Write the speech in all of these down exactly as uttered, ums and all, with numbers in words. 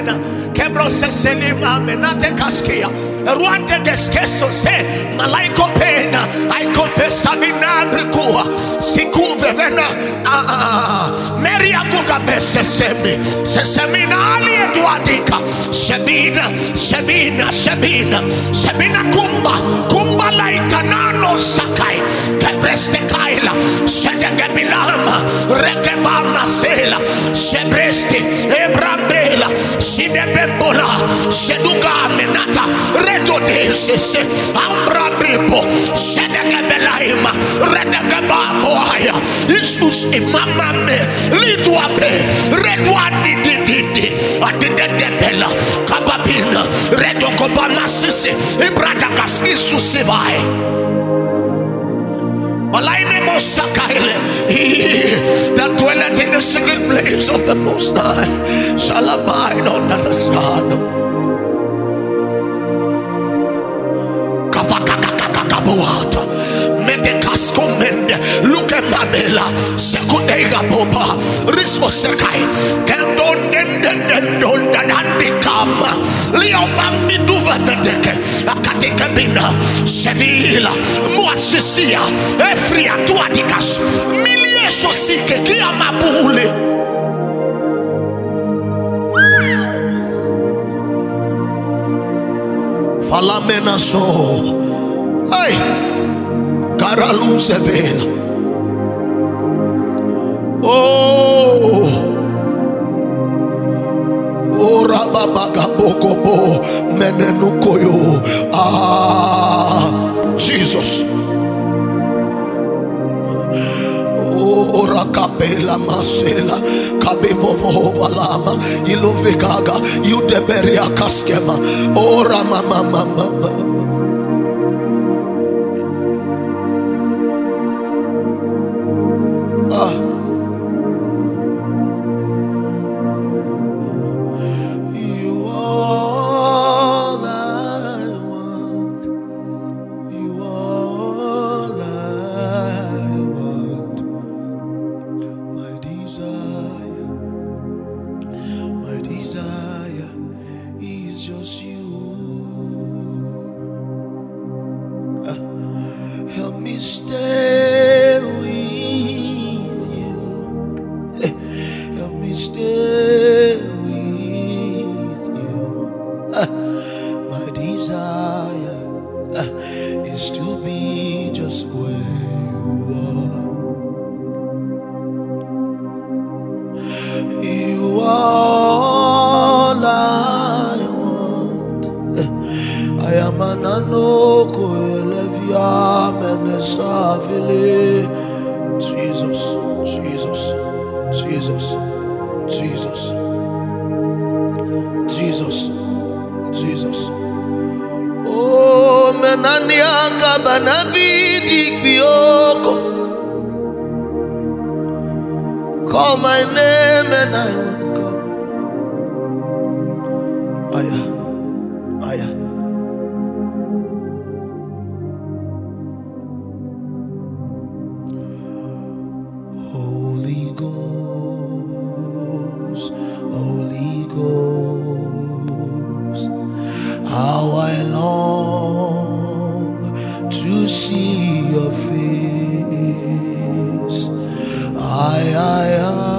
mena kebro seseni menate kaskia Rwanda geskeso se malaiko pena aikope savina brikua sikuve vena ah Mary aguga bese semi sesemina ali eduadika shebina shebina shebina shebina kumba kumba laita nano sakai kebreste kaila shedege bilama rekebana sela shebreste ebrambela shidebembola sheduga menata redo desese ambra bipo shedege belaima redege baboaya isus imama me lidwape redwandi dididi adidede bela kababina redo kobama sisi ibrada kasni susivai Malaine mosakaile that dwelleth in the secret place of the Most High shall abide under the sun. Kavakakakakabuata medekasko mende luke mabela sekudega boba riso sekai kendon den den den don dandikama leo bambi duva teteke akatika bina sevila muasisia efria tuadikas milie sosike kia mabule falamena so ay Karaluze vela. Oh, oh, rababaga bokobo menenukoyo. Ah, Jesus. Oh, rakapela masela kabevovo valama ilovegaga yudeberia kaskema. Oh, ramama mama. Jesus, Jesus, Jesus, Jesus, Jesus, Jesus. Oh, menaniaka banavidi fioko. Call my name and I will come. Aya, aya. Holy Ghost, Holy Ghost, how I long to see your face. I, I,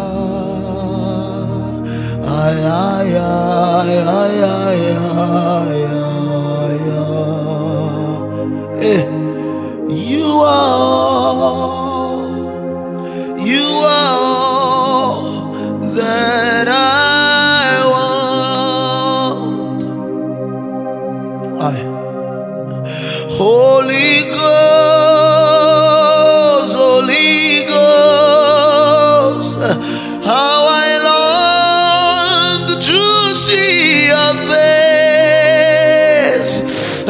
I, I, I, I, I, I, you are. You are all that I want. I, Holy Ghost, Holy Ghost, how I long to see your face. I,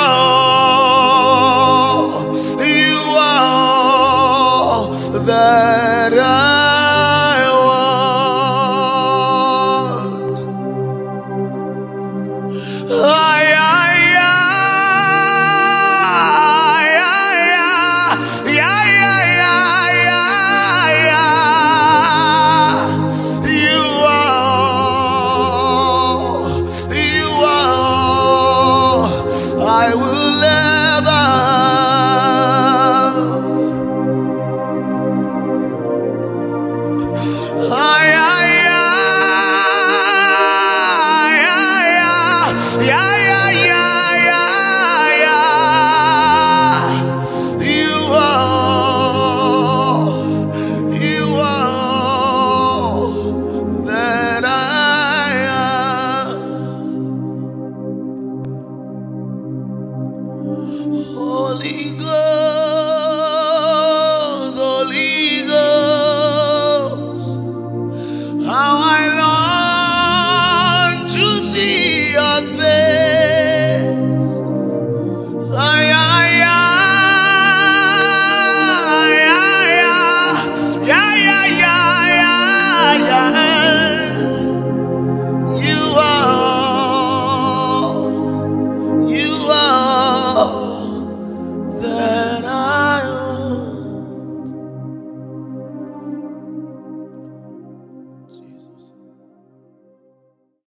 that